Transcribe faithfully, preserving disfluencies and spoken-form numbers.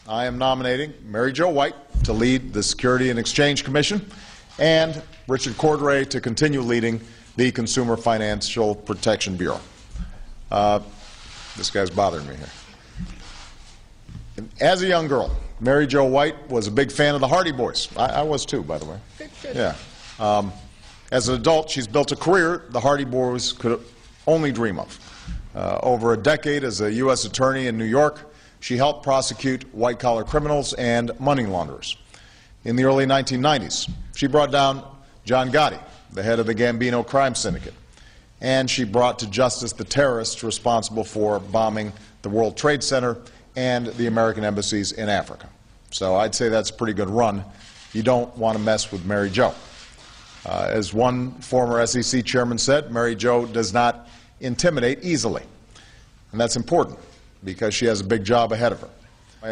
I am nominating Mary Jo White to lead the Security and Exchange Commission and Richard Cordray to continue leading the Consumer Financial Protection Bureau. Uh, this guy's bothering me here. As a young girl, Mary Jo White was a big fan of the Hardy Boys. I, I was too, by the way. Good, good. Yeah. Um, as an adult, she's built a career the Hardy Boys could only dream of. Uh, over a decade as a U S attorney in New York, she helped prosecute white-collar criminals and money launderers. In the early nineteen nineties, she brought down John Gotti, the head of the Gambino crime syndicate, and she brought to justice the terrorists responsible for bombing the World Trade Center and the American embassies in Africa. So I'd say that's a pretty good run. You don't want to mess with Mary Jo. Uh, as one former S E C chairman said, Mary Jo does not intimidate easily. And that's important because she has a big job ahead of her.